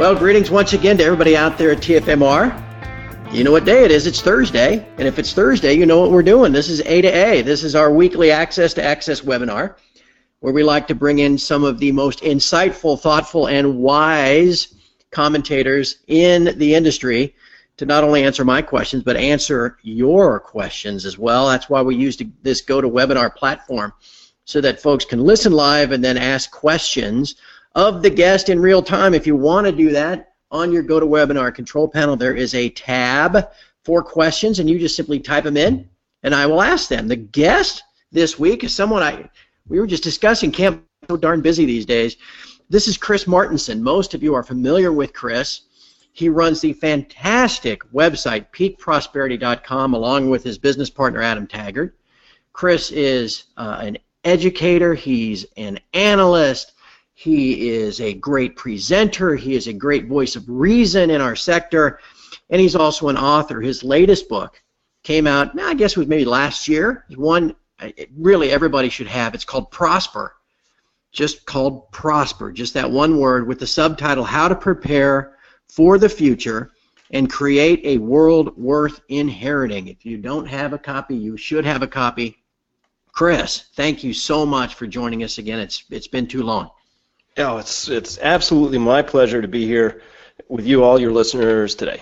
Well, greetings once again to everybody out there at TFMR. You know what day it is. It's Thursday. And if it's Thursday, you know what we're doing. This is A to A. This is our weekly Access to Access webinar, where we like to bring in some of the most insightful, thoughtful, and wise commentators in the industry to not only answer my questions, but answer your questions as well. That's why we use this GoToWebinar platform, so that folks can listen live and then ask questions of the guest in real time. If you want to do that, on your GoToWebinar control panel, there is a tab for questions, and you just simply type them in, and I will ask them. The guest this week is someone we were just discussing. Camp so darn busy these days. This is Chris Martenson. Most of you are familiar with Chris. He runs the fantastic website peakprosperity.com along with his business partner Adam Taggart. Chris is an educator. He's an analyst. He is a great presenter. He is a great voice of reason in our sector, and he's also an author. His latest book came out, I guess it was maybe last year. One really everybody should have. It's called Prosper. Just called Prosper. Just that one word with the subtitle, How to Prepare for the Future and Create a World Worth Inheriting. If you don't have a copy, you should have a copy. Chris, thank you so much for joining us again. It's been too long. Oh, it's absolutely my pleasure to be here with you, all your listeners today.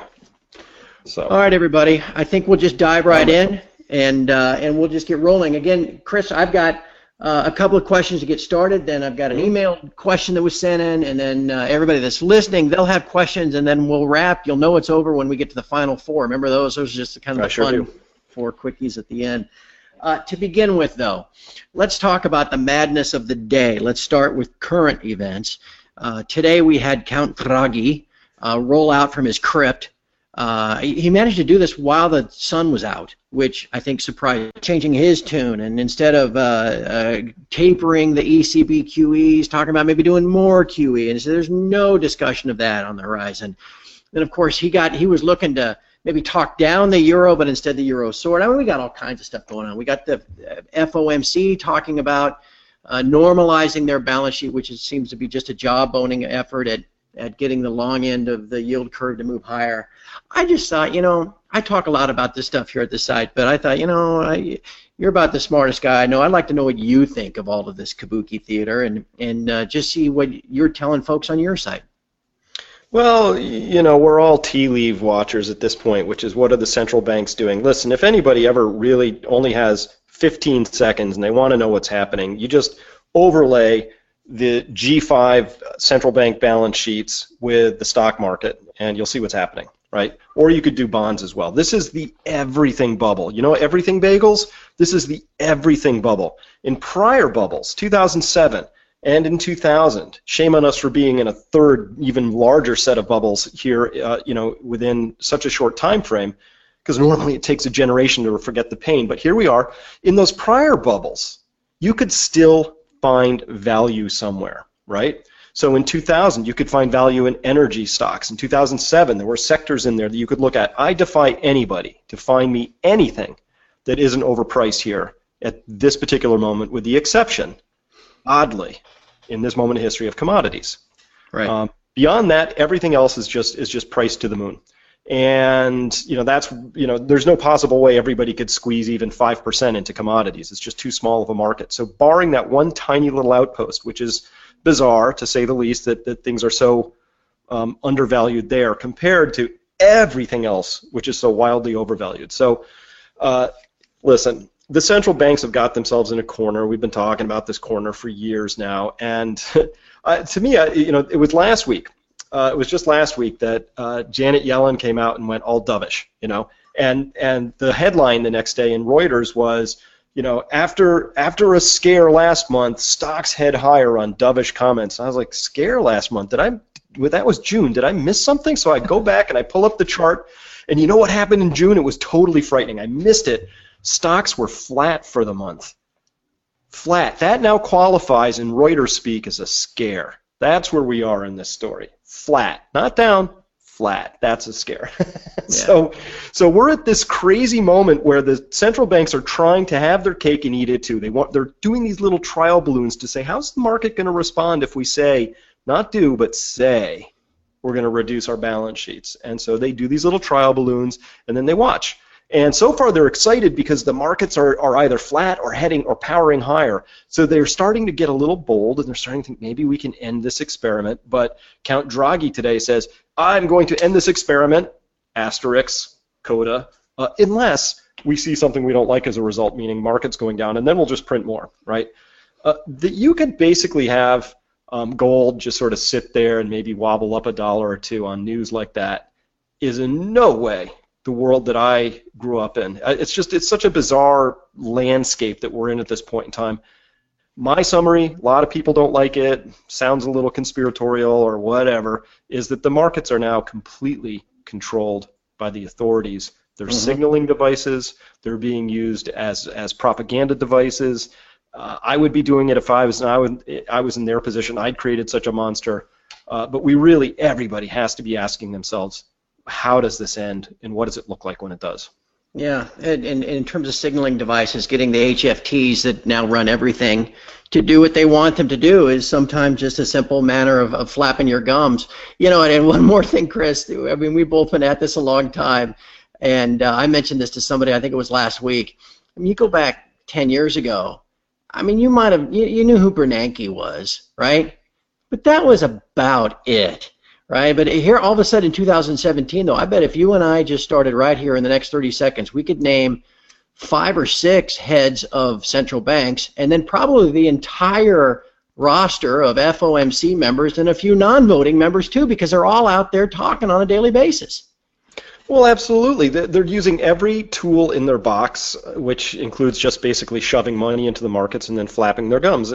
So. All right, everybody. I think we'll just dive right in, and we'll just get rolling. Again, Chris, I've got a couple of questions to get started. Then I've got an email question that was sent in, and then everybody that's listening, they'll have questions, and then we'll wrap. You'll know it's over when we get to the final four. Remember those? Those are just kind of the fun four quickies at the end. To begin with, though, let's talk about the madness of the day. Let's start with current events. Today we had Count Draghi roll out from his crypt. He managed to do this while the sun was out, which I think surprised, changing his tune. And instead of tapering the ECB QE, he's talking about maybe doing more QE. And so there's no discussion of that on the horizon. Then, of course, he was looking to maybe talk down the euro, but instead the euro soared. I mean, we got all kinds of stuff going on. We got the FOMC talking about normalizing their balance sheet, which seems to be just a jawboning effort at getting the long end of the yield curve to move higher. I just thought, I talk a lot about this stuff here at the site, but I thought, you're about the smartest guy I know. I'd like to know what you think of all of this kabuki theater and just see what you're telling folks on your site. Well, we're all tea leaf watchers at this point, which is what are the central banks doing? Listen, if anybody ever really only has 15 seconds and they want to know what's happening, you just overlay the G5 central bank balance sheets with the stock market, and you'll see what's happening, right? Or you could do bonds as well. This is the everything bubble. You know everything bagels? This is the everything bubble. In prior bubbles, 2007, and in 2000, shame on us for being in a third, even larger set of bubbles here, within such a short time frame, because normally it takes a generation to forget the pain. But here we are. In those prior bubbles, you could still find value somewhere, right? So in 2000, you could find value in energy stocks. In 2007, there were sectors in there that you could look at. I defy anybody to find me anything that isn't overpriced here at this particular moment, with the exception, oddly, in this moment of history, of commodities. Right. Beyond that, everything else is just priced to the moon. And there's no possible way everybody could squeeze even 5% into commodities. It's just too small of a market. So barring that one tiny little outpost, which is bizarre to say the least, that things are so undervalued there compared to everything else, which is so wildly overvalued. So listen. The central banks have got themselves in a corner. We've been talking about this corner for years now, and to me, it was last week. It was just last week that Janet Yellen came out and went all dovish, and the headline the next day in Reuters was, after a scare last month, stocks head higher on dovish comments. And I was like, scare last month? That was June. Did I miss something? So I go back and I pull up the chart, and you know what happened in June? It was totally frightening. I missed it. Stocks were flat for the month. Flat. That now qualifies in Reuters speak as a scare. That's where we are in this story. Flat. Not down, flat. That's a scare. So we're at this crazy moment where the central banks are trying to have their cake and eat it too. They're doing these little trial balloons to say, how's the market going to respond if we say, not do, but say, we're going to reduce our balance sheets. And so they do these little trial balloons, and then they watch. And so far they're excited because the markets are either flat or heading or powering higher. So they're starting to get a little bold, and they're starting to think maybe we can end this experiment. But Count Draghi today says, I'm going to end this experiment, asterisk, coda, unless we see something we don't like as a result, meaning markets going down, and then we'll just print more, right? You could basically have gold just sort of sit there and maybe wobble up $1 or $2 on news like that is in no way the world that I grew up in. It's such a bizarre landscape that we're in at this point in time. My summary, a lot of people don't like it, sounds a little conspiratorial or whatever, is that the markets are now completely controlled by the authorities. They're signaling devices. They're being used as propaganda devices. I would be doing it if I was in their position. I'd created such a monster. But everybody has to be asking themselves, how does this end, and what does it look like when it does? Yeah, and in terms of signaling devices, getting the HFTs that now run everything to do what they want them to do is sometimes just a simple manner of flapping your gums. You know, and one more thing, Chris, I mean, we've both been at this a long time, and I mentioned this to somebody, I think it was last week. I mean, you go back 10 years ago, I mean, you knew who Bernanke was, right? But that was about it. Right, but here all of a sudden in 2017, though, I bet if you and I just started right here in the next 30 seconds, we could name 5 or 6 heads of central banks, and then probably the entire roster of FOMC members and a few non-voting members too, because they're all out there talking on a daily basis. Well, absolutely. They're using every tool in their box, which includes just basically shoving money into the markets and then flapping their gums.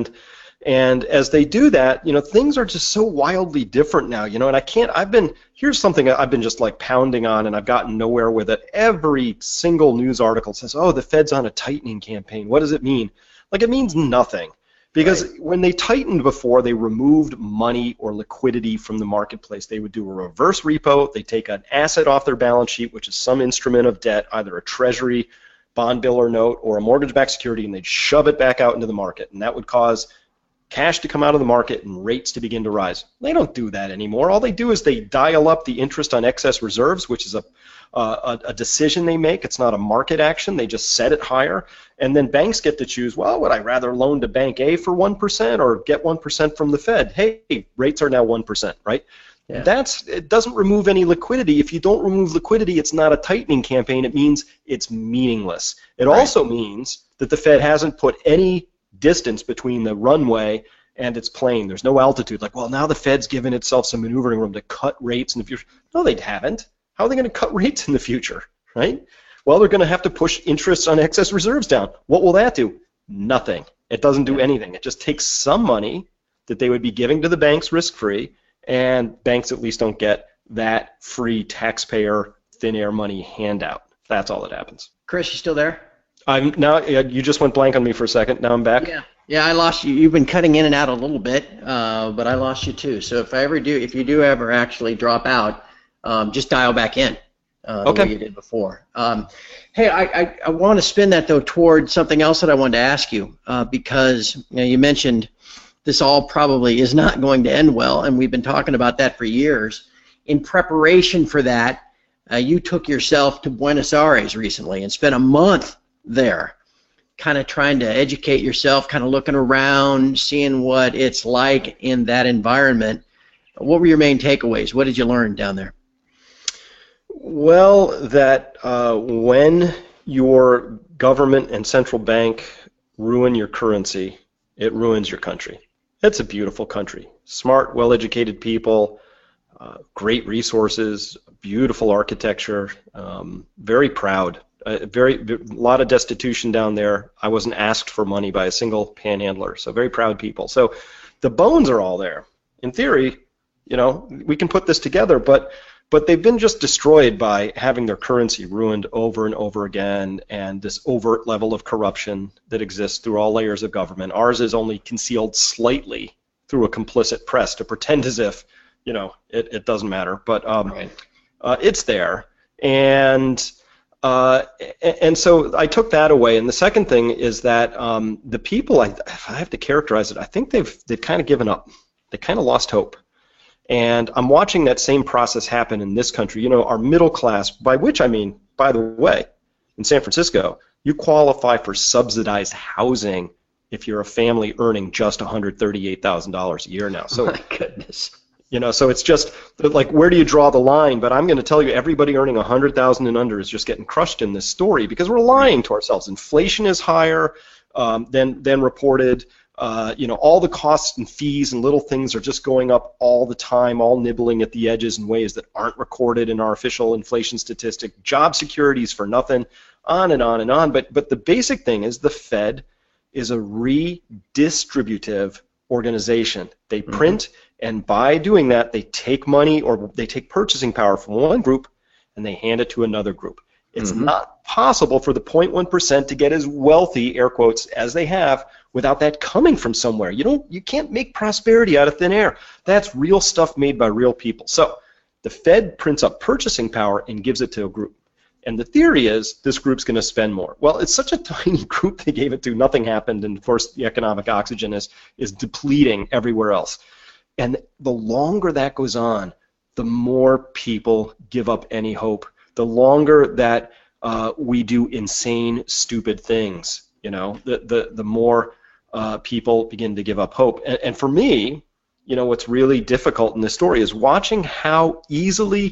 And as they do that, you know, things are just so wildly different now, you know, and here's something I've been just like pounding on, and I've gotten nowhere with it. Every single news article says, oh, the Fed's on a tightening campaign. What does it mean? Like, it means nothing. Because when they tightened before, they removed money or liquidity from the marketplace. They would do a reverse repo. They take an asset off their balance sheet, which is some instrument of debt, either a treasury, bond bill or note, or a mortgage-backed security, and they'd shove it back out into the market. And that would cause cash to come out of the market and rates to begin to rise. They don't do that anymore. All they do is they dial up the interest on excess reserves, which is a decision they make. It's not a market action. They just set it higher. And then banks get to choose, well, would I rather loan to Bank A for 1% or get 1% from the Fed? Hey, rates are now 1%, right? Yeah. It doesn't remove any liquidity. If you don't remove liquidity, it's not a tightening campaign. It means it's meaningless. It also means that the Fed hasn't put any distance between the runway and its plane. There's no altitude. Like, well, now the Fed's given itself some maneuvering room to cut rates in the future. No, they haven't. How are they going to cut rates in the future, right? Well, they're going to have to push interest on excess reserves down. What will that do? Nothing. It doesn't do anything. It just takes some money that they would be giving to the banks risk-free, and banks at least don't get that free taxpayer thin air money handout. That's all that happens. Chris, you still there? You just went blank on me for a second. Now I'm back. Yeah, I lost you. You've been cutting in and out a little bit, but I lost you too. So if you do ever actually drop out, just dial back in the way you did before. Hey, I want to spin that though toward something else that I wanted to ask you because you mentioned this all probably is not going to end well, and we've been talking about that for years. In preparation for that, you took yourself to Buenos Aires recently and spent a month there, kind of trying to educate yourself, kind of looking around, seeing what it's like in that environment. What were your main takeaways? What did you learn down there? Well, that when your government and central bank ruin your currency, it ruins your country. It's a beautiful country. Smart, well-educated people, great resources, beautiful architecture, very proud. A lot of destitution down there. I wasn't asked for money by a single panhandler, so very proud people. So the bones are all there. In theory, you know, we can put this together, but they've been just destroyed by having their currency ruined over and over again, and this overt level of corruption that exists through all layers of government. Ours is only concealed slightly through a complicit press to pretend as if, you know, it doesn't matter, but it's there. And so I took that away. And the second thing is that the people, if I have to characterize it, I think they've kind of given up. They kind of lost hope. And I'm watching that same process happen in this country. You know, our middle class, by which I mean, by the way, in San Francisco, you qualify for subsidized housing if you're a family earning just $138,000 a year now. So, my goodness. You know, so it's just like, where do you draw the line? But I'm going to tell you, everybody earning $100,000 and under is just getting crushed in this story because we're lying to ourselves. Inflation is higher than reported. You know, all the costs and fees and little things are just going up all the time, all nibbling at the edges in ways that aren't recorded in our official inflation statistic. Job securities for nothing, on and on and on. But the basic thing is the Fed is a redistributive organization. They print, and by doing that, they take money or they take purchasing power from one group and they hand it to another group. It's not possible for the 0.1% to get as wealthy, air quotes, as they have without that coming from somewhere. You can't make prosperity out of thin air. That's real stuff made by real people. So the Fed prints up purchasing power and gives it to a group. And the theory is this group's going to spend more. Well, it's such a tiny group they gave it to, nothing happened, and of course the economic oxygen is depleting everywhere else. And the longer that goes on, the more people give up any hope. The longer that we do insane, stupid things, you know, the more people begin to give up hope. And for me, you know, what's really difficult in this story is watching how easily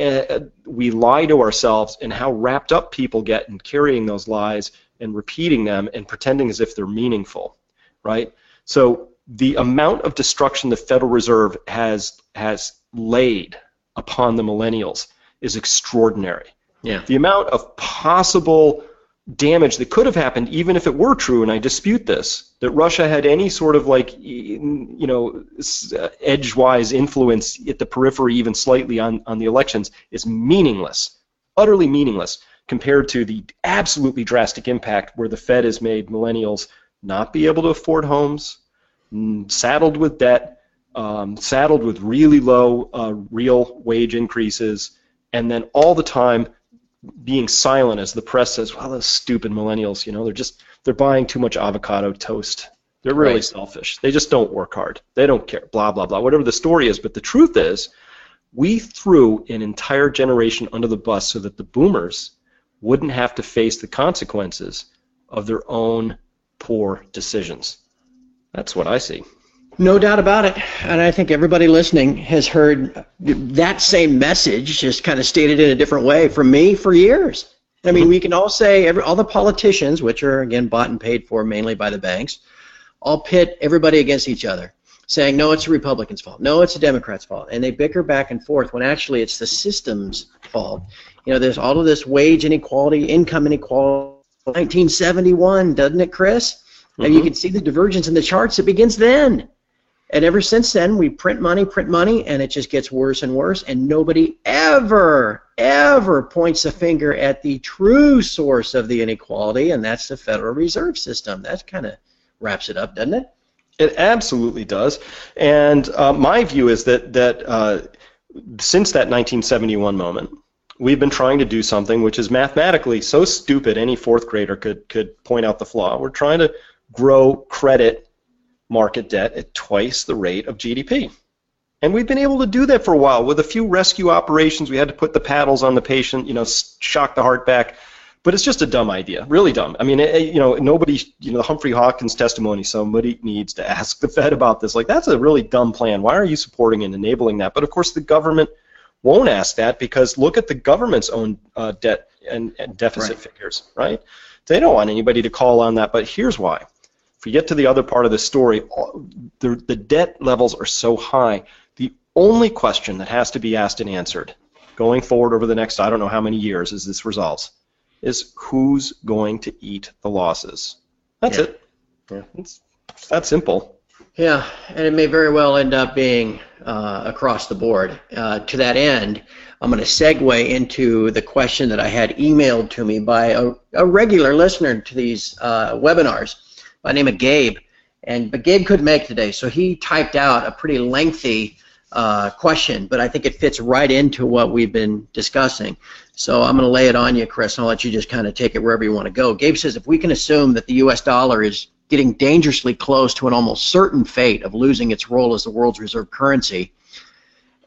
we lie to ourselves and how wrapped up people get in carrying those lies and repeating them and pretending as if they're meaningful, right? So the amount of destruction the Federal Reserve has laid upon the millennials is extraordinary. Yeah. The amount of possible damage that could have happened, even if it were true, and I dispute this, that Russia had any sort of, like, you know, edgewise influence at the periphery even slightly on the elections, is meaningless, utterly meaningless, compared to the absolutely drastic impact where the Fed has made millennials not be able to afford homes, saddled with debt, saddled with really low real wage increases, and then all the time being silent as the press says, well, those stupid millennials, you know, they're buying too much avocado toast. They're really selfish. They just don't work hard. They don't care, blah, blah, blah, whatever the story is. But the truth is, we threw an entire generation under the bus so that the boomers wouldn't have to face the consequences of their own poor decisions. That's what I see. No doubt about it, and I think everybody listening has heard that same message, just kind of stated in a different way from me for years. I mean, we can all say, all the politicians, which are, again, bought and paid for mainly by the banks, all pit everybody against each other, saying, no, it's the Republicans' fault, no, it's the Democrats' fault, and they bicker back and forth when actually it's the system's fault. You know, there's all of this wage inequality, income inequality, 1971, doesn't it, Chris? And you can see the divergence in the charts. It begins then. And ever since then, we print money, and it just gets worse and worse, and nobody ever points a finger at the true source of the inequality, and that's the Federal Reserve System. That kind of wraps it up, doesn't it? It absolutely does. And my view is that since that 1971 moment, we've been trying to do something which is mathematically so stupid any fourth grader could point out the flaw. We're trying to grow credit market debt at twice the rate of GDP. And we've been able to do that for a while. With a few rescue operations, we had to put the paddles on the patient, you know, shock the heart back. But it's just a dumb idea, really dumb. I mean, you know, nobody, you know, the Humphrey Hawkins testimony, somebody needs to ask the Fed about this. Like, that's a really dumb plan. Why are you supporting and enabling that? But of course, the government won't ask that because look at the government's own debt and deficit figures, right? They don't want anybody to call on that. But here's why. If we get to the other part of the story, the debt levels are so high. The only question that has to be asked and answered going forward over the next, I don't know how many years as this resolves, is who's going to eat the losses. That's it. Yeah. It's that simple. Yeah, and it may very well end up being across the board. To that end, I'm going to segue into the question that I had emailed to me by a regular listener to these webinars by the name of Gabe. But Gabe couldn't make it today, so he typed out a pretty lengthy question, but I think it fits right into what we've been discussing. So I'm going to lay it on you, Chris, and I'll let you just kind of take it wherever you want to go. Gabe says, if we can assume that the U.S. dollar is getting dangerously close to an almost certain fate of losing its role as the world's reserve currency,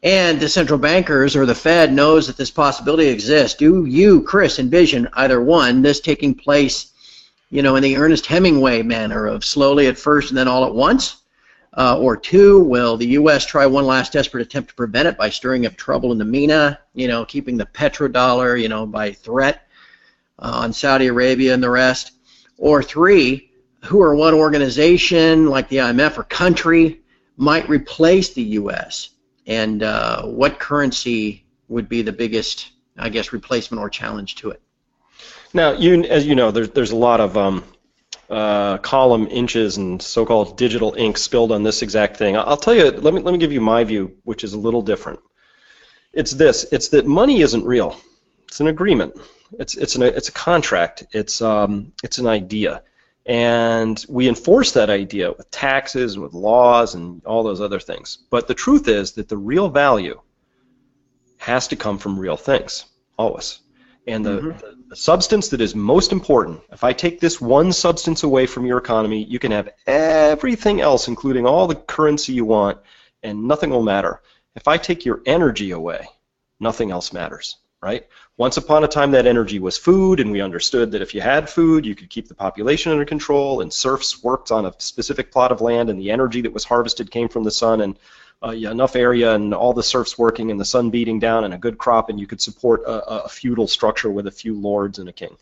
And the central bankers or the Fed knows that this possibility exists. Do you, Chris, envision either one, this taking place, in the Ernest Hemingway manner of slowly at first and then all at once? Or two, will the U.S. try one last desperate attempt to prevent it by stirring up trouble in the MENA, keeping the petrodollar, by threat on Saudi Arabia and the rest? Or three, who or what organization like the IMF or country might replace the U.S.? And what currency would be the biggest, replacement or challenge to it? Now, as you know, there's a lot of column inches and so-called digital ink spilled on this exact thing. I'll tell you. Let me give you my view, which is a little different. It's this: it's that money isn't real. It's an agreement. It's a contract. It's an idea. And we enforce that idea with taxes and with laws and all those other things. But the truth is that the real value has to come from real things, always. And the substance that is most important, if I take this one substance away from your economy, you can have everything else, including all the currency you want, and nothing will matter. If I take your energy away, nothing else matters, right? Once upon a time, that energy was food, and we understood that if you had food, you could keep the population under control, and serfs worked on a specific plot of land, and the energy that was harvested came from the sun, and enough area, and all the serfs working, and the sun beating down, and a good crop, and you could support a feudal structure with a few lords and a king.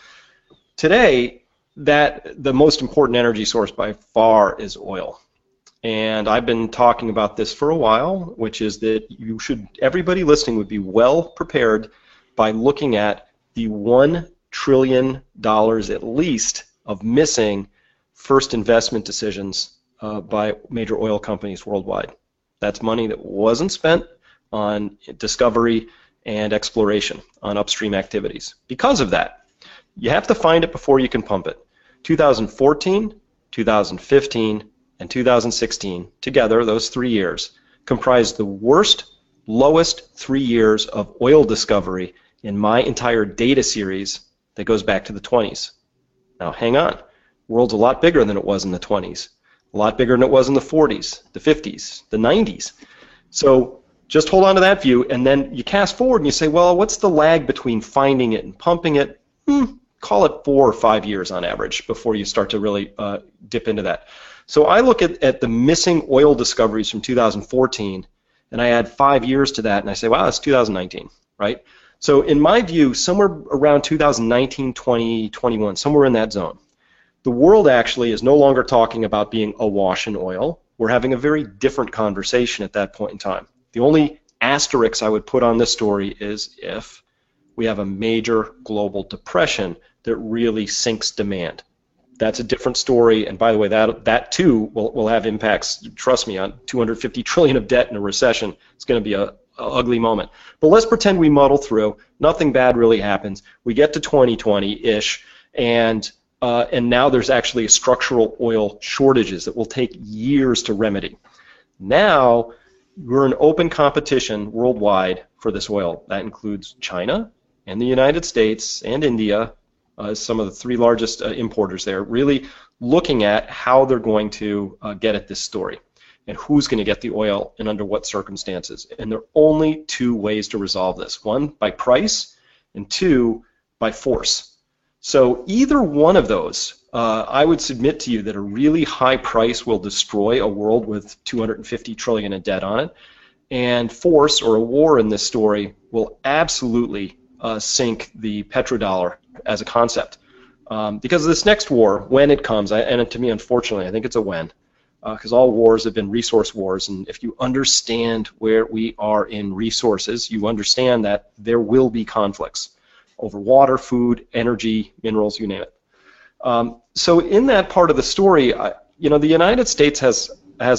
Today, the most important energy source by far is oil. And I've been talking about this for a while, which is that everybody listening would be well prepared by looking at the $1 trillion at least of missing first investment decisions by major oil companies worldwide. That's money that wasn't spent on discovery and exploration, on upstream activities. Because of that, you have to find it before you can pump it. 2014, 2015, and 2016, together, those 3 years, comprise the worst, lowest 3 years of oil discovery in my entire data series that goes back to the 20s. Now, hang on. The world's a lot bigger than it was in the 20s, a lot bigger than it was in the 40s, the 50s, the 90s. So just hold on to that view, and then you cast forward and you say, well, what's the lag between finding it and pumping it? Call it 4 or 5 years on average before you start to really dip into that. So I look at the missing oil discoveries from 2014, and I add 5 years to that, and I say, wow, that's 2019, right? So in my view, somewhere around 2019, 20, 21, somewhere in that zone, the world actually is no longer talking about being awash in oil. We're having a very different conversation at that point in time. The only asterisk I would put on this story is if we have a major global depression that really sinks demand. That's a different story, and by the way, that too will have impacts, trust me, on $250 trillion of debt in a recession. It's going to be a ugly moment. But let's pretend we muddle through, nothing bad really happens, we get to 2020-ish, and now there's actually a structural oil shortages that will take years to remedy. Now we're in open competition worldwide for this oil. That includes China and the United States and India, some of the 3 largest importers there, really looking at how they're going to get at this story and who's going to get the oil and under what circumstances. And there are only 2 ways to resolve this. 1, by price, and 2, by force. So either one of those, I would submit to you that a really high price will destroy a world with $250 trillion in debt on it, and force, or a war in this story, will absolutely sink the petrodollar as a concept. Because this next war, when it comes, and to me, unfortunately, I think it's a when, because all wars have been resource wars, and if you understand where we are in resources, you understand that there will be conflicts over water, food, energy, minerals, you name it. So in that part of the story, the United States has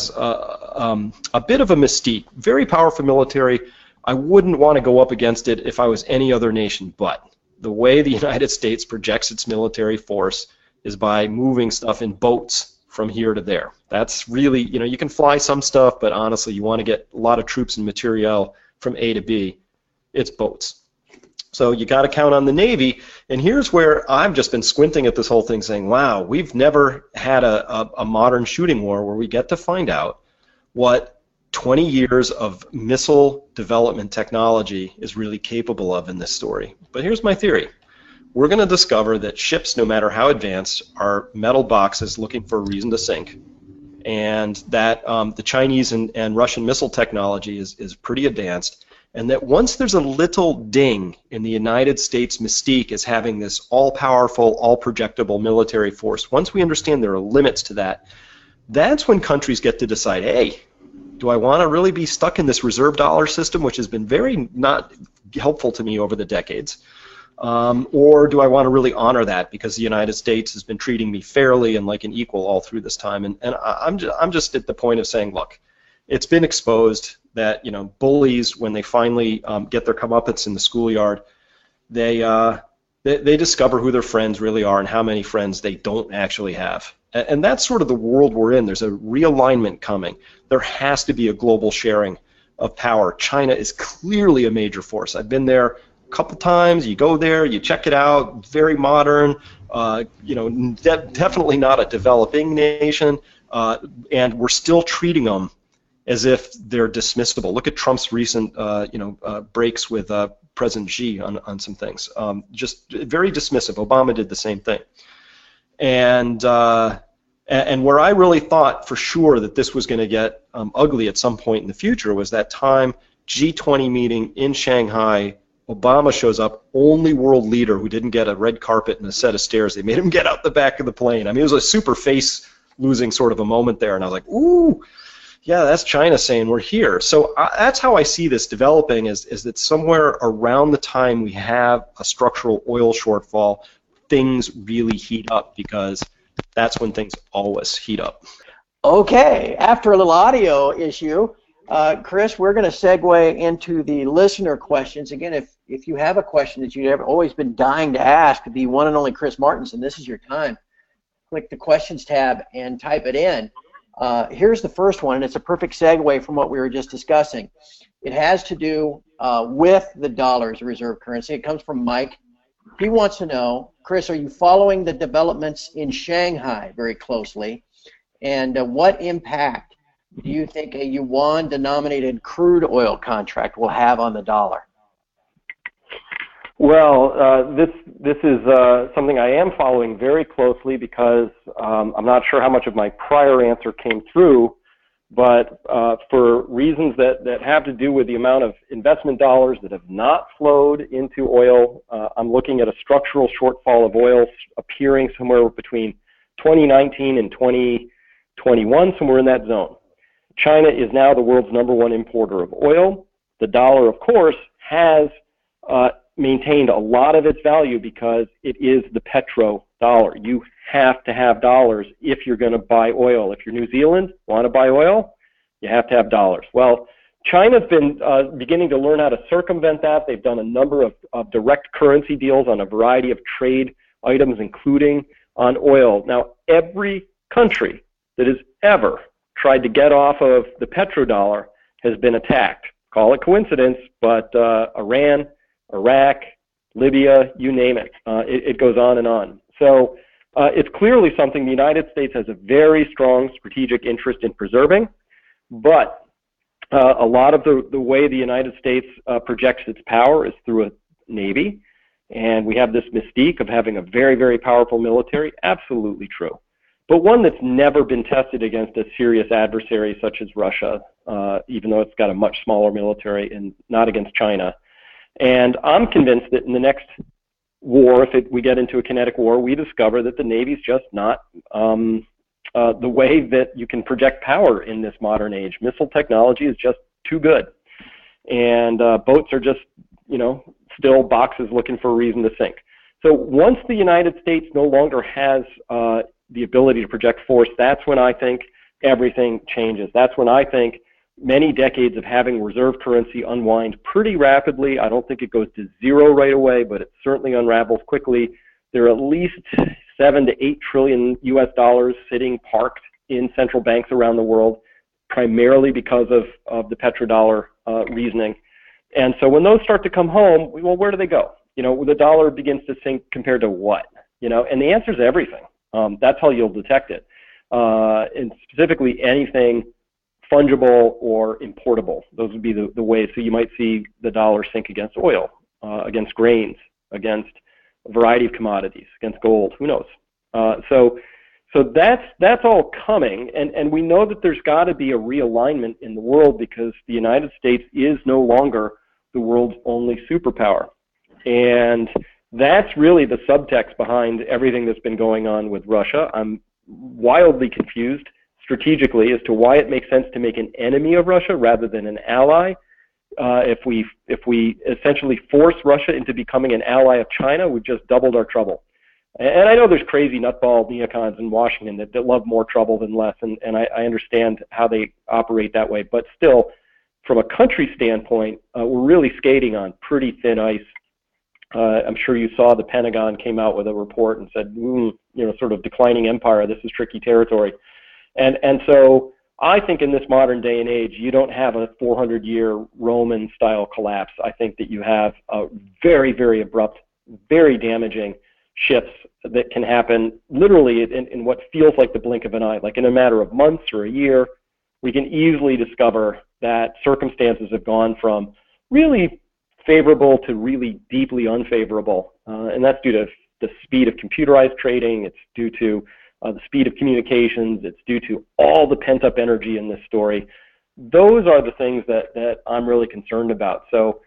a bit of a mystique, very powerful military. I wouldn't want to go up against it if I was any other nation, but the way the United States projects its military force is by moving stuff in boats from here to there. That's really, you can fly some stuff, but honestly, you want to get a lot of troops and materiel from A to B, it's boats. So you got to count on the Navy, and here's where I've just been squinting at this whole thing saying, wow, we've never had a modern shooting war where we get to find out what 20 years of missile development technology is really capable of in this story. But here's my theory. We're going to discover that ships, no matter how advanced, are metal boxes looking for a reason to sink, and that the Chinese and Russian missile technology is pretty advanced, and that once there's a little ding in the United States mystique as having this all-powerful, all-projectable military force, once we understand there are limits to that, that's when countries get to decide, hey, do I want to really be stuck in this reserve dollar system, which has been very not helpful to me over the decades, or do I want to really honor that because the United States has been treating me fairly and like an equal all through this time? And I'm just at the point of saying, look, it's been exposed that, you know, bullies, when they finally get their comeuppance in the schoolyard, they discover who their friends really are and how many friends they don't actually have. And that's sort of the world we're in. There's a realignment coming. There has to be a global sharing of power. China is clearly a major force. I've been there a couple times. You go there, you check it out. Very modern. You know, definitely not a developing nation. And we're still treating them as if they're dismissible. Look at Trump's recent, breaks with President Xi on some things. Just very dismissive. Obama did the same thing. And where I really thought for sure that this was going to get ugly at some point in the future was that time G20 meeting in Shanghai. Obama shows up, only world leader who didn't get a red carpet and a set of stairs. They made him get out the back of the plane. I mean, it was a super face-losing sort of a moment there, and I was like, ooh, yeah, that's China saying we're here. So that's how I see this developing, is that somewhere around the time we have a structural oil shortfall, things really heat up, because that's when things always heat up. Okay, after a little audio issue, Chris, we're going to segue into the listener questions. Again, if you have a question that you've always been dying to ask, the one and only Chris Martenson, this is your time. Click the questions tab and type it in. Here's the first one, and it's a perfect segue from what we were just discussing. It has to do with the dollar as a reserve currency. It comes from Mike. He wants to know, Chris, are you following the developments in Shanghai very closely? And what impact do you think a yuan-denominated crude oil contract will have on the dollar? Well, this is something I am following very closely, because I'm not sure how much of my prior answer came through, but for reasons that have to do with the amount of investment dollars that have not flowed into oil, I'm looking at a structural shortfall of oil appearing somewhere between 2019 and 2021, somewhere in that zone. China is now the world's #1 importer of oil. The dollar, of course, has maintained a lot of its value because it is the petrodollar. You have to have dollars if you're going to buy oil. If you're New Zealand, want to buy oil, you have to have dollars. Well, China's been beginning to learn how to circumvent that. They've done a number of direct currency deals on a variety of trade items, including on oil. Now, every country that has ever tried to get off of the petrodollar has been attacked. Call it coincidence, but Iran, Iraq, Libya, you name it. It goes on and on. So it's clearly something the United States has a very strong strategic interest in preserving, but a lot of the way the United States projects its power is through a navy, and we have this mystique of having a very, very powerful military. Absolutely true. But one that's never been tested against a serious adversary such as Russia, even though it's got a much smaller military, and not against China. And I'm convinced that in the next war, if we get into a kinetic war, we discover that the Navy's just not the way that you can project power in this modern age. Missile technology is just too good. And boats are just, still boxes looking for a reason to sink. So once the United States no longer has the ability to project force, that's when I think everything changes. That's when I think many decades of having reserve currency unwind pretty rapidly. I don't think it goes to zero right away, but it certainly unravels quickly. There are at least 7 to 8 trillion US dollars sitting parked in central banks around the world, primarily because of the petrodollar reasoning. And so when those start to come home, well, where do they go? The dollar begins to sink compared to what? And the answer is everything. That's how you'll detect it. And specifically anything fungible or importable. Those would be the ways. So you might see the dollar sink against oil, against grains, against a variety of commodities, against gold. Who knows? So that's all coming, and we know that there's got to be a realignment in the world because the United States is no longer the world's only superpower. And that's really the subtext behind everything that's been going on with Russia. I'm wildly confused strategically as to why it makes sense to make an enemy of Russia rather than an ally. If we essentially force Russia into becoming an ally of China, we've just doubled our trouble. And I know there's crazy nutball neocons in Washington that love more trouble than less, and I understand how they operate that way. But still, from a country standpoint, we're really skating on pretty thin ice. I'm sure you saw the Pentagon came out with a report and said, sort of declining empire, this is tricky territory. And so I think in this modern day and age, you don't have a 400-year Roman-style collapse. I think that you have a very, very abrupt, very damaging shifts that can happen literally in what feels like the blink of an eye. Like in a matter of months or a year, we can easily discover that circumstances have gone from really favorable to really deeply unfavorable. And that's due to the speed of computerized trading. It's due to the speed of communications. It's due to all the pent-up energy in this story. Those are the things that I'm really concerned about. So,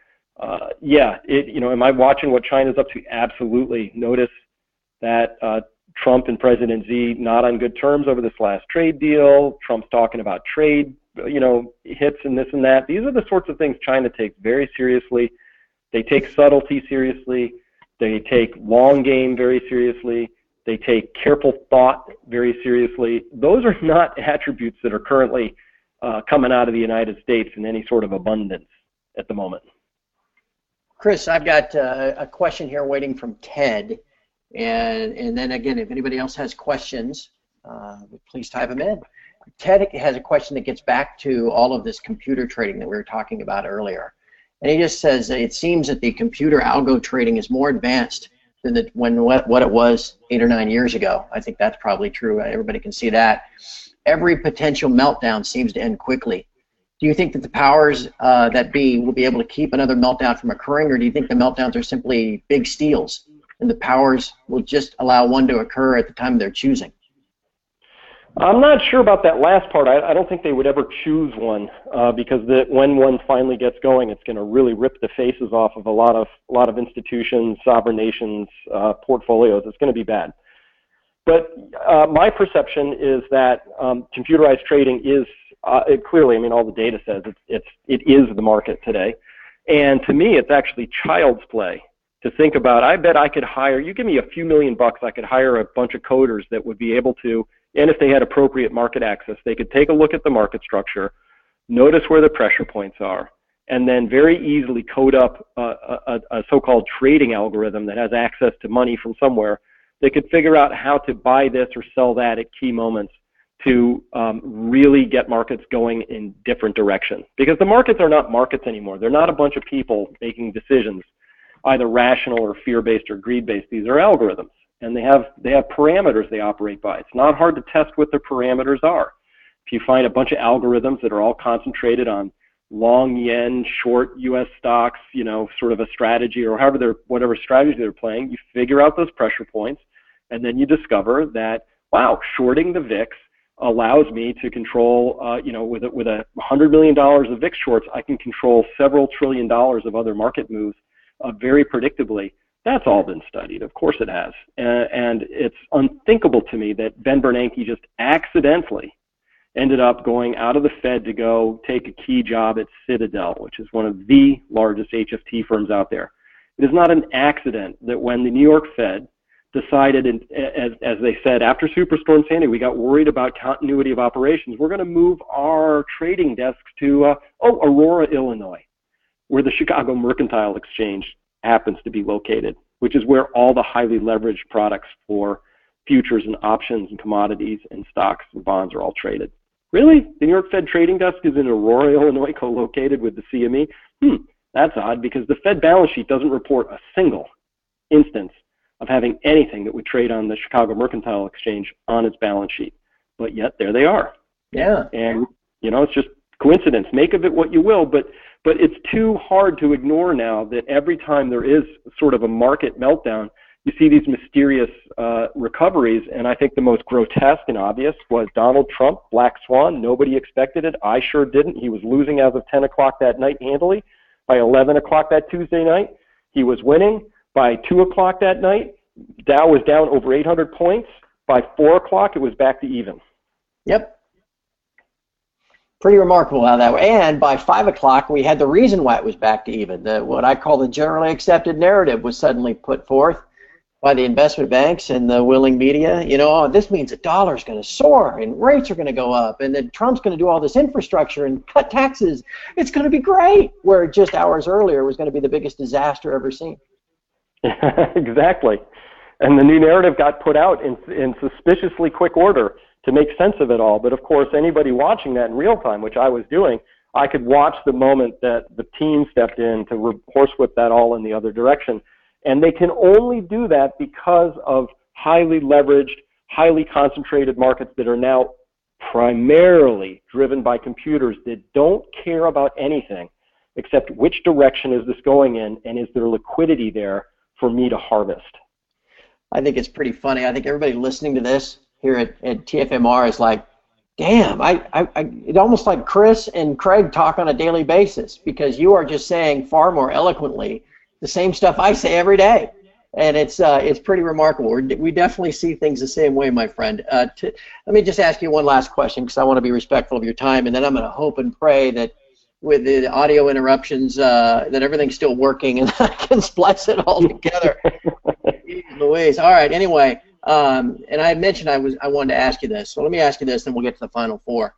am I watching what China's up to? Absolutely. Notice that Trump and President Xi not on good terms over this last trade deal. Trump's talking about trade, hits and this and that. These are the sorts of things China takes very seriously. They take subtlety seriously. They take long game very seriously. They take careful thought very seriously. Those are not attributes that are currently coming out of the United States in any sort of abundance at the moment. Chris, I've got a question here waiting from Ted. And then again, if anybody else has questions, please type them in. Ted has a question that gets back to all of this computer trading that we were talking about earlier. And he just says that it seems that the computer algo trading is more advanced than what it was 8 or 9 years ago. I think that's probably true. Everybody can see that. Every potential meltdown seems to end quickly. Do you think that the powers that be will be able to keep another meltdown from occurring, or do you think the meltdowns are simply big steals and the powers will just allow one to occur at the time they're choosing? I'm not sure about that last part. I don't think they would ever choose one because when one finally gets going, it's going to really rip the faces off of a lot of institutions, sovereign nations, portfolios. It's going to be bad. But my perception is that computerized trading is clearly. I mean, all the data says it is the market today, and to me, it's actually child's play to think about. I bet I could hire. You give me a few $1,000,000, I could hire a bunch of coders that would be able to. And if they had appropriate market access, they could take a look at the market structure, notice where the pressure points are, and then very easily code up a so-called trading algorithm that has access to money from somewhere. They could figure out how to buy this or sell that at key moments to really get markets going in different directions. Because the markets are not markets anymore. They're not a bunch of people making decisions, either rational or fear-based or greed-based. These are algorithms. And they have parameters they operate by. It's not hard to test what their parameters are. If you find a bunch of algorithms that are all concentrated on long yen, short U.S. stocks, sort of a strategy or whatever strategy they're playing, you figure out those pressure points, and then you discover that, wow, shorting the VIX allows me to control, with $100 million of VIX shorts, I can control several $1 trillion of other market moves very predictably. That's all been studied. Of course it has. And it's unthinkable to me that Ben Bernanke just accidentally ended up going out of the Fed to go take a key job at Citadel, which is one of the largest HFT firms out there. It is not an accident that when the New York Fed decided, as they said, after Superstorm Sandy, we got worried about continuity of operations. We're going to move our trading desks to Aurora, Illinois, where the Chicago Mercantile Exchange happens to be located, which is where all the highly leveraged products for futures and options and commodities and stocks and bonds are all traded. Really? The New York Fed trading desk is in Aurora, Illinois, co-located with the CME? That's odd because the Fed balance sheet doesn't report a single instance of having anything that would trade on the Chicago Mercantile Exchange on its balance sheet. But yet, there they are. Yeah. And It's just coincidence. Make of it what you will, but it's too hard to ignore now that every time there is sort of a market meltdown, you see these mysterious recoveries, and I think the most grotesque and obvious was Donald Trump, black swan. Nobody expected it. I sure didn't. He was losing as of 10 o'clock that night handily. By 11 o'clock that Tuesday night, he was winning. By 2 o'clock that night, Dow was down over 800 points. By 4 o'clock, it was back to even. Yep. Pretty remarkable how that went. And by 5 o'clock, we had the reason why it was back to even. What I call the generally accepted narrative was suddenly put forth by the investment banks and the willing media. This means the dollar's going to soar and rates are going to go up, and then Trump's going to do all this infrastructure and cut taxes. It's going to be great. Where just hours earlier was going to be the biggest disaster ever seen. Exactly. And the new narrative got put out in suspiciously quick order to make sense of it all. But of course, anybody watching that in real time, which I was doing, I could watch the moment that the team stepped in to horsewhip that all in the other direction. And they can only do that because of highly leveraged, highly concentrated markets that are now primarily driven by computers that don't care about anything except which direction is this going in and is there liquidity there for me to harvest. I think it's pretty funny. I think everybody listening to this here at TFMR is like, damn, it's almost like Chris and Craig talk on a daily basis, because you are just saying far more eloquently the same stuff I say every day. And it's pretty remarkable. We definitely see things the same way, my friend. Let me just ask you one last question, because I want to be respectful of your time, and then I'm going to hope and pray that with the audio interruptions that everything's still working and I can splice it all together. Louise. All right, anyway. And I mentioned I wanted to ask you this, so let me ask you this, then we'll get to the final four.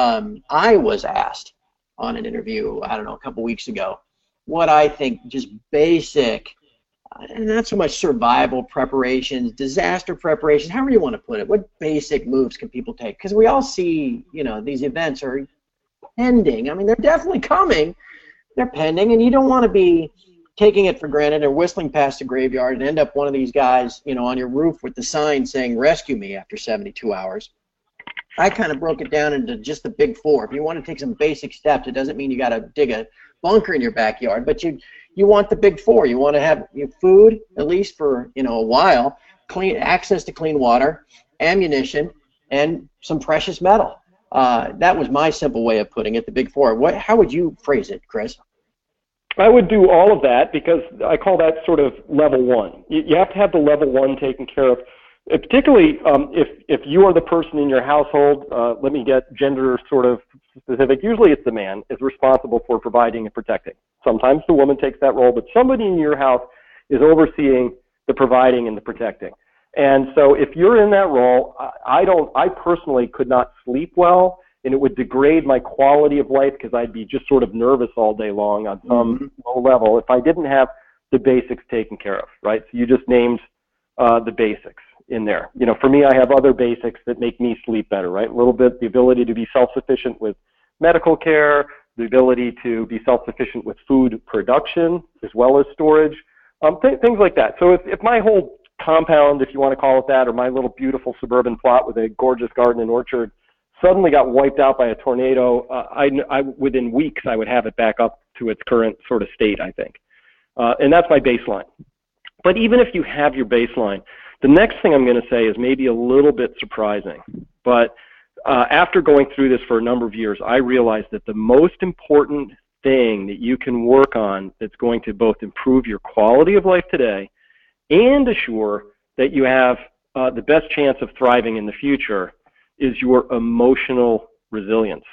I was asked on an interview, I don't know, a couple weeks ago, what I think just basic, not so much survival preparations, disaster preparations, however you want to put it, what basic moves can people take? Because we all see, these events are pending. I mean, they're definitely coming. They're pending, and you don't want to be taking it for granted or whistling past the graveyard and end up one of these guys, on your roof with the sign saying, rescue me after 72 hours. I kind of broke it down into just the big four. If you want to take some basic steps, it doesn't mean you got to dig a bunker in your backyard, but you want the big four. You want to have your food, at least for, a while, clean access to clean water, ammunition, and some precious metal. That was my simple way of putting it, the big four. How would you phrase it, Chris? I would do all of that because I call that sort of level one. You have to have the level one taken care of, particularly if you are the person in your household, let me get gender sort of specific, usually it's the man, is responsible for providing and protecting. Sometimes the woman takes that role, but somebody in your house is overseeing the providing and the protecting. And so if you're in that role, I personally could not sleep well, and it would degrade my quality of life because I'd be just sort of nervous all day long on some low level if I didn't have the basics taken care of, right? So you just named the basics in there. For me, I have other basics that make me sleep better, right? A little bit the ability to be self-sufficient with medical care, the ability to be self-sufficient with food production as well as storage, things like that. So if my whole compound, if you want to call it that, or my little beautiful suburban plot with a gorgeous garden and orchard suddenly got wiped out by a tornado, within weeks I would have it back up to its current sort of state, I think. And that's my baseline. But even if you have your baseline, the next thing I'm going to say is maybe a little bit surprising. But after going through this for a number of years, I realized that the most important thing that you can work on that's going to both improve your quality of life today and assure that you have the best chance of thriving in the future is your emotional resilience.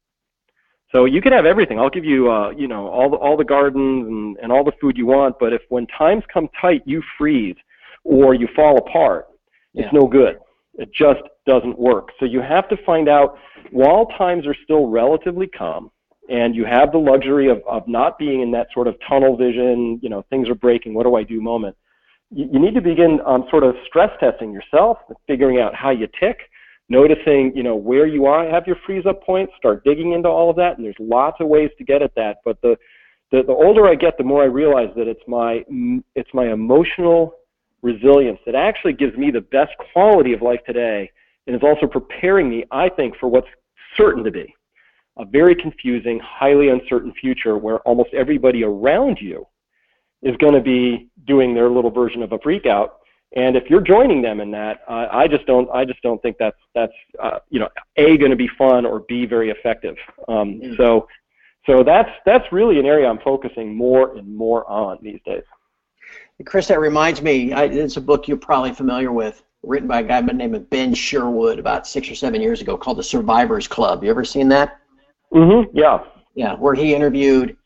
So you can have everything. I'll give you, all the gardens and all the food you want, but if when times come tight, you freeze or you fall apart, it's no good. It just doesn't work. So you have to find out, while times are still relatively calm and you have the luxury of not being in that sort of tunnel vision, things are breaking, what do I do moment, you need to begin sort of stress testing yourself, figuring out how you tick, noticing, where you are, have your freeze up points, start digging into all of that, and there's lots of ways to get at that. But the older I get, the more I realize that it's my emotional resilience that actually gives me the best quality of life today, and is also preparing me, I think, for what's certain to be a very confusing, highly uncertain future where almost everybody around you is going to be doing their little version of a freak out. And if you're joining them in that, I just don't think that's A, going to be fun, or B, very effective. So that's really an area I'm focusing more and more on these days. Chris, that reminds me, it's a book you're probably familiar with, written by a guy by the name of Ben Sherwood about 6 or 7 years ago, called The Survivors Club. You ever seen that? Mm-hmm. Yeah. Yeah, where he interviewed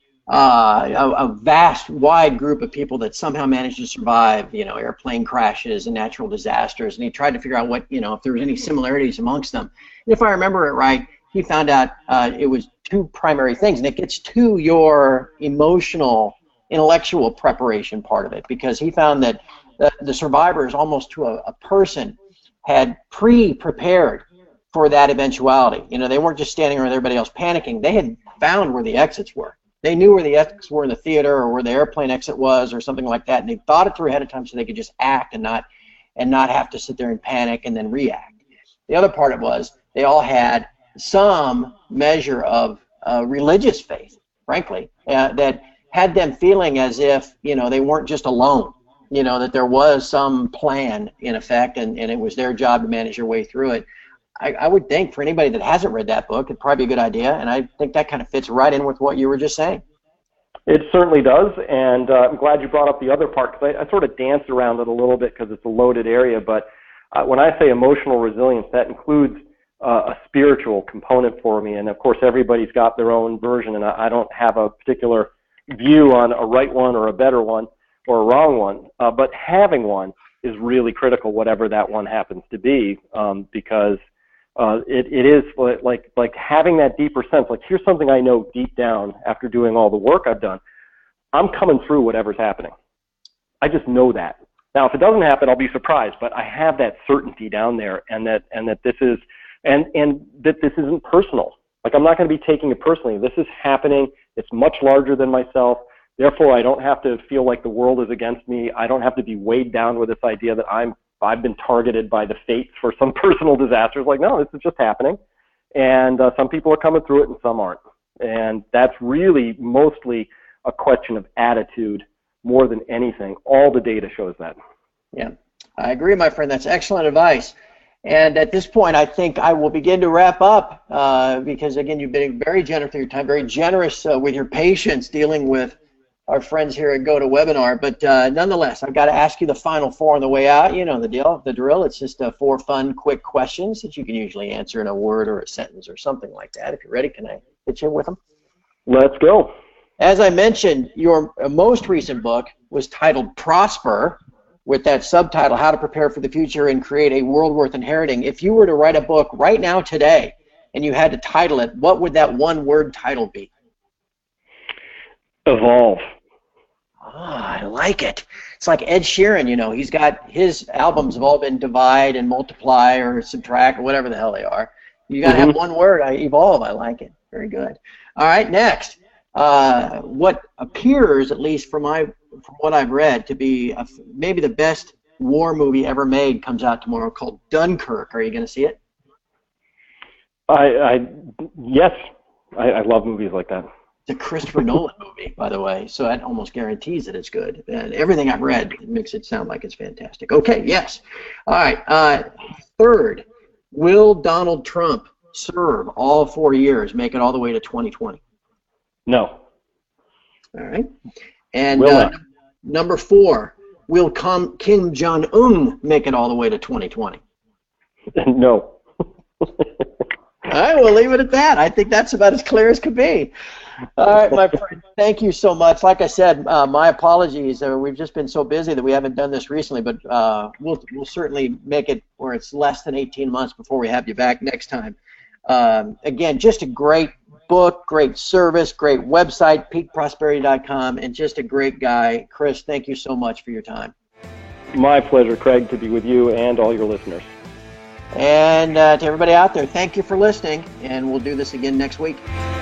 a vast, wide group of people that somehow managed to survive, airplane crashes and natural disasters, and he tried to figure out what, if there was any similarities amongst them. And if I remember it right, he found out it was two primary things, and it gets to your emotional, intellectual preparation part of it, because he found that the survivors, almost to a person, had pre-prepared for that eventuality. They weren't just standing around everybody else panicking. They had found where the exits were. They knew where the exits were in the theater, or where the airplane exit was, or something like that, and they thought it through ahead of time so they could just act and not have to sit there and panic and then react. The other part of it was they all had some measure of religious faith, frankly, that had them feeling as if they weren't just alone. That there was some plan in effect, and it was their job to manage their way through it. I would think for anybody that hasn't read that book, it'd probably be a good idea, and I think that kind of fits right in with what you were just saying. It certainly does, and I'm glad you brought up the other part, because I sort of danced around it a little bit because it's a loaded area, but when I say emotional resilience, that includes a spiritual component for me, and of course everybody's got their own version, and I don't have a particular view on a right one or a better one or a wrong one, but having one is really critical, whatever that one happens to be, because it is like having that deeper sense, like here's something I know deep down after doing all the work I've done. I'm coming through whatever's happening. I just know that. Now, if it doesn't happen, I'll be surprised, but I have that certainty down there, and that this is and that this isn't personal. Like, I'm not going to be taking it personally. This is happening. It's much larger than myself. Therefore, I don't have to feel like the world is against me. I don't have to be weighed down with this idea that I've been targeted by the fates for some personal disasters. Like, no, this is just happening. And some people are coming through it and some aren't. And that's really mostly a question of attitude more than anything. All the data shows that. Yeah, I agree, my friend. That's excellent advice. And at this point, I think I will begin to wrap up because, again, you've been very generous with your time, very generous with your patience dealing with our friends here at GoToWebinar. But nonetheless, I've got to ask you the final four on the way out. You know the drill. It's just 4 fun, quick questions that you can usually answer in a word or a sentence or something like that. If you're ready, can I hit you with them? Let's go. As I mentioned, your most recent book was titled Prosper, with that subtitle, How to Prepare for the Future and Create a World Worth Inheriting. If you were to write a book right now today and you had to title it, what would that one-word title be? Evolve. I like it. It's like Ed Sheeran, you know, he's got his albums have all been divide and multiply or subtract or whatever the hell they are. You got to have one word, evolve. I like it. Very good. All right, next. What appears, at least from what I've read, to be maybe the best war movie ever made comes out tomorrow, called Dunkirk. Are you going to see it? Yes. I love movies like that. It's a Christopher Nolan movie, by the way, so that almost guarantees that it's good. And everything I've read makes it sound like it's fantastic. Okay, yes. All right. Third, will Donald Trump serve all 4 years, make it all the way to 2020? No. All right. And number 4, will Kim Jong-un make it all the way to 2020? No. All right, we'll leave it at that. I think that's about as clear as could be. All right, my friend, thank you so much. Like I said, my apologies. We've just been so busy that we haven't done this recently, but we'll certainly make it where it's less than 18 months before we have you back next time. Again, just a great book, great service, great website, peakprosperity.com, and just a great guy. Chris, thank you so much for your time. My pleasure, Craig, to be with you and all your listeners. And to everybody out there, thank you for listening, and we'll do this again next week.